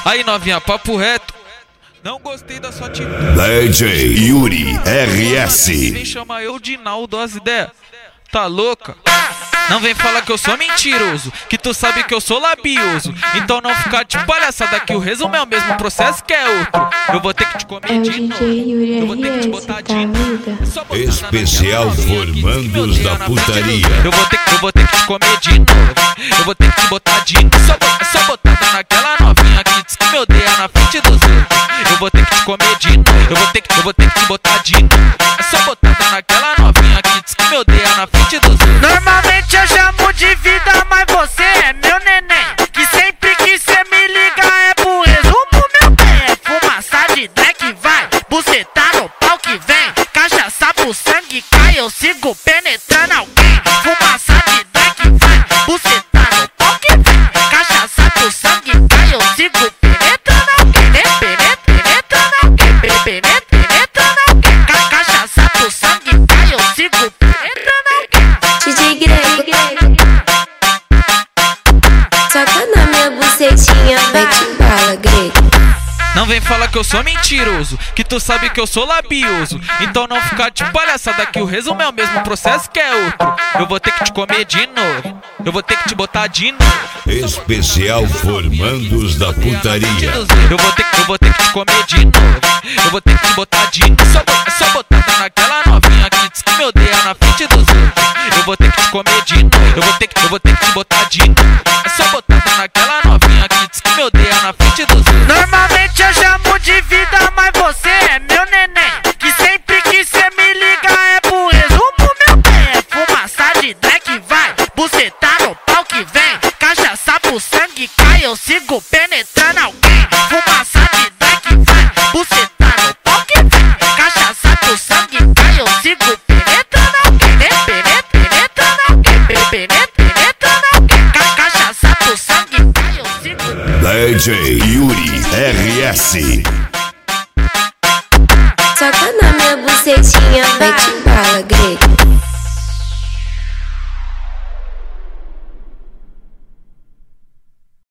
Aí novinha, papo reto. Não gostei da sua atitude. DJ Yuri RS. Vem chamar eu de Naldo, as ideias. Tá louca? Não vem falar que eu sou mentiroso, que tu sabe que eu sou labioso. Então não ficar de palhaçada que o resumo é o mesmo processo que é outro. Eu vou ter que te comer de novo. Eu vou ter que te botar de novo. Especial Formandos da Putaria. Eu vou ter que te comer de novo. Eu vou ter que te botar de novo. Só botar naquela novinha que diz que me odeia na frente dos outros. Eu vou ter que te comer de novo. Eu vou ter que te botar de novo. Só botar naquela novinha que diz que me odeia na frente dos outros. Normalmente eu chamo de vida, mas você é meu neném. Que sempre que cê me liga é pro resumo, meu bem. É fumaça de drag, vai, bucetar no pau que vem. Cachaça pro sangue cai, eu sigo penetrando alguém. Fumaça de drag, vai, bucetar no pau que vem. Cachaça pro sangue cai, eu sigo penetrando alguém. Penetrando alguém, penetrando alguém. Cachaça pro sangue cai, eu sigo penetrando alguém. DJ Greg, toca na minha bucetinha, mete bala, Greg. Não vem falar que eu sou mentiroso, que tu sabe que eu sou labioso. Então não ficar de palhaçada que o resumo é o mesmo processo que é outro. Eu vou ter que te comer de novo. Eu vou ter que te botar de novo. Especial Formandos da Putaria. Eu vou ter que te comer de novo. Eu vou ter que te botar de novo. Só botar naquela novinha que diz que me odeia na frente dos outros. Eu vou ter que te comer de novo. Eu vou ter que te botar de novo. Só botar naquela novinha que diz que me odeia na frente dos outros. Normalmente eu chamo de vida, mas você é meu neném. Que sempre que cê me liga é pro resumo, meu bem. É fumaça de drag, vai, bucetar no pau que vem. Cachaça pro sangue cai, eu sigo penetrando alguém. Fumaça de drag, vai, bucetar no pau que vem. Cachaça pro sangue cai, eu sigo penetrando alguém. Penetrando alguém, penetrando alguém. Cachaça pro sangue cai, eu sigo. DJ Yuri RS. Toca na minha bucetinha, mete bala, Greg.